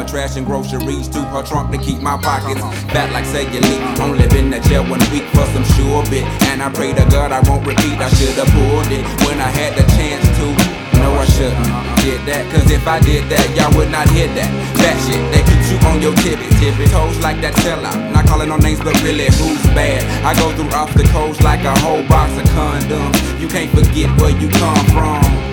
my trash and groceries to her trunk to keep my pockets fat like cellulite. Only been that jail 1 week for some sure bit, and I pray to God I won't repeat. I should've pulled it when I had the chance to. No, I shouldn't did that, cause if I did that, y'all would not hear that. That shit that keeps you on your tippy toes like that sellout. Not calling no names, but really who's bad? I go through obstacles like a whole box of condoms. You can't forget where you come from.